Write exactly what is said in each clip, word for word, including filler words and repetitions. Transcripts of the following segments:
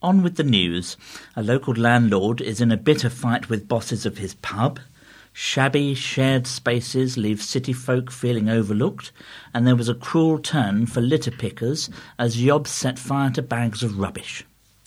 On with the news. A local landlord is in a bitter fight with bosses of his pub. Shabby shared spaces leave city folk feeling overlooked, and there was a cruel turn for litter pickers as yobs set fire to bags of rubbish.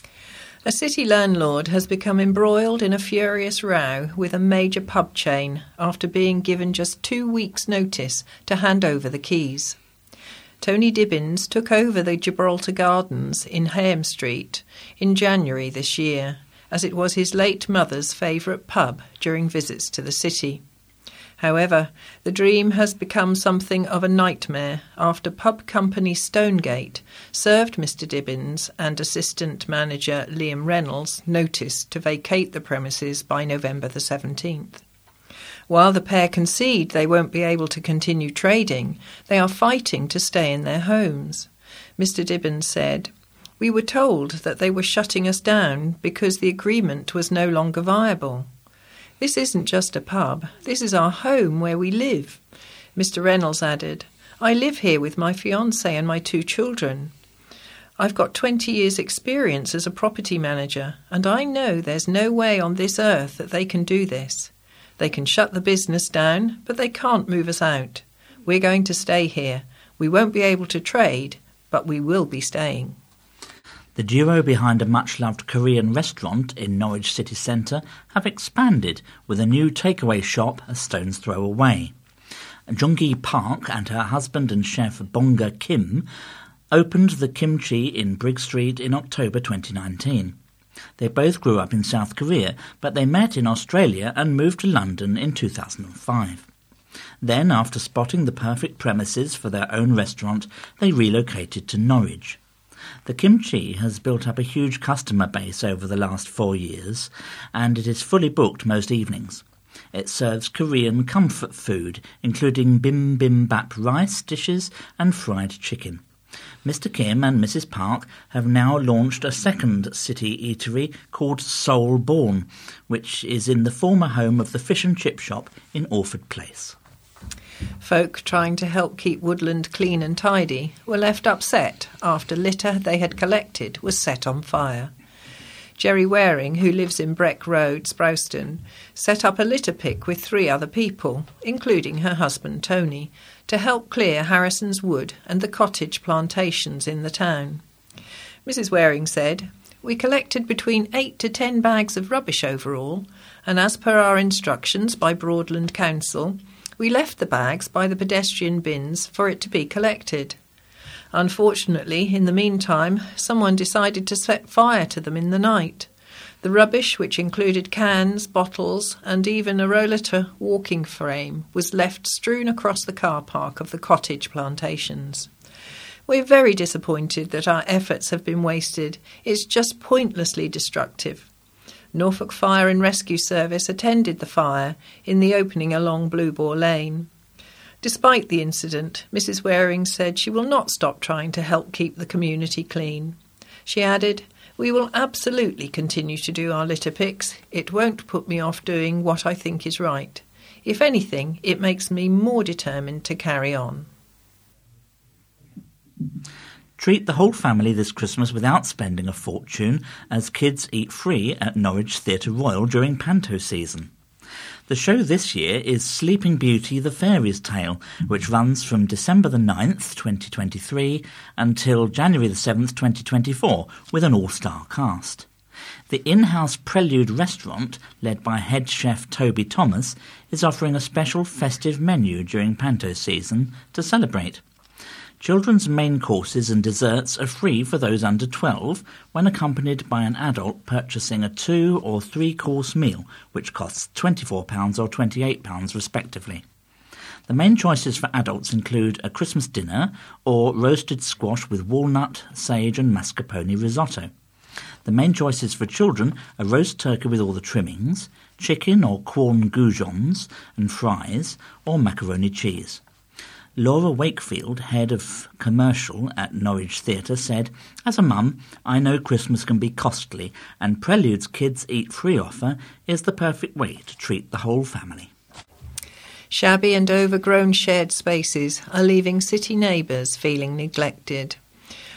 A city landlord has become embroiled in a furious row with a major pub chain after being given just two weeks' notice to hand over the keys. Tony Dibbins took over the Gibraltar Gardens in Hayham Street in January this year, as it was his late mother's favourite pub during visits to the city. However, the dream has become something of a nightmare after pub company Stonegate served Mister Dibbins and assistant manager Liam Reynolds notice to vacate the premises by November the seventeenth. While the pair concede they won't be able to continue trading, they are fighting to stay in their homes. Mister Dibbins said, "We were told that they were shutting us down because the agreement was no longer viable. This isn't just a pub, this is our home where we live." Mister Reynolds added, "I live here with my fiancé and my two children. I've got twenty years' experience as a property manager, and I know there's no way on this earth that they can do this. They can shut the business down, but they can't move us out. We're going to stay here. We won't be able to trade, but we will be staying." The duo behind a much-loved Korean restaurant in Norwich city centre have expanded with a new takeaway shop a stone's throw away. Jung-gi Park and her husband and chef Bonga Kim opened the Kimchi in Brigg Street in October twenty nineteen. They both grew up in South Korea, but they met in Australia and moved to London in two thousand five. Then, after spotting the perfect premises for their own restaurant, they relocated to Norwich. The Kimchi has built up a huge customer base over the last four years, and it is fully booked most evenings. It serves Korean comfort food, including bibimbap rice dishes and fried chicken. Mister Kim and Missus Park have now launched a second city eatery called Soul Born, which is in the former home of the fish and chip shop in Orford Place. Folk trying to help keep Woodland clean and tidy were left upset after litter they had collected was set on fire. Jerry Waring, who lives in Breck Road, Sprowston, set up a litter pick with three other people, including her husband Tony, to help clear Harrison's Wood and the cottage plantations in the town. Missus Waring said, "We collected between eight to ten bags of rubbish overall, and as per our instructions by Broadland Council, we left the bags by the pedestrian bins for it to be collected. Unfortunately, in the meantime, someone decided to set fire to them in the night. The rubbish, which included cans, bottles, and even a rollator walking frame, was left strewn across the car park of the cottage plantations. We're very disappointed that our efforts have been wasted. It's just pointlessly destructive." Norfolk Fire and Rescue Service attended the fire in the opening along Blue Boar Lane. Despite the incident, Missus Waring said she will not stop trying to help keep the community clean. She added, "We will absolutely continue to do our litter picks. It won't put me off doing what I think is right. If anything, it makes me more determined to carry on." Treat the whole family this Christmas without spending a fortune, as kids eat free at Norwich Theatre Royal during Panto season. The show this year is Sleeping Beauty the Fairy's Tale, which runs from December the ninth, twenty twenty-three, until January the seventh, twenty twenty-four, with an all-star cast. The in-house Prelude restaurant, led by head chef Toby Thomas, is offering a special festive menu during Panto season to celebrate. Children's main courses and desserts are free for those under twelve when accompanied by an adult purchasing a two- or three-course meal, which costs twenty-four pounds or twenty-eight pounds respectively. The main choices for adults include a Christmas dinner or roasted squash with walnut, sage and mascarpone risotto. The main choices for children are roast turkey with all the trimmings, chicken or corn goujons and fries, or macaroni cheese. Laura Wakefield, head of commercial at Norwich Theatre, said, "As a mum, I know Christmas can be costly, and Prelude's Kids Eat Free offer is the perfect way to treat the whole family." Shabby and overgrown shared spaces are leaving city neighbours feeling neglected.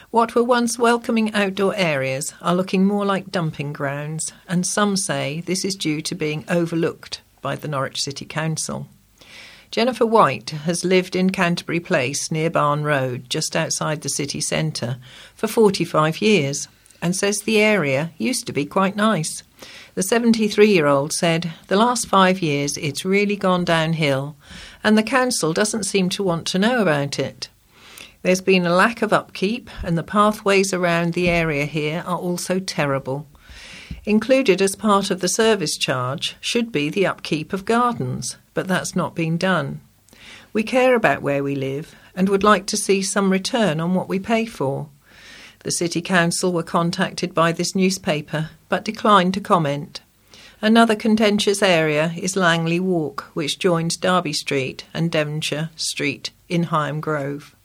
What were once welcoming outdoor areas are looking more like dumping grounds, and some say this is due to being overlooked by the Norwich City Council. Jennifer White has lived in Canterbury Place near Barn Road, just outside the city centre, for forty-five years, and says the area used to be quite nice. The seventy-three-year-old said, "The last five years it's really gone downhill, and the council doesn't seem to want to know about it. There's been a lack of upkeep, and the pathways around the area here are also terrible. Included as part of the service charge should be the upkeep of gardens, but that's not been done. We care about where we live and would like to see some return on what we pay for." The City Council were contacted by this newspaper, but declined to comment. Another contentious area is Langley Walk, which joins Derby Street and Devonshire Street in Higham Grove.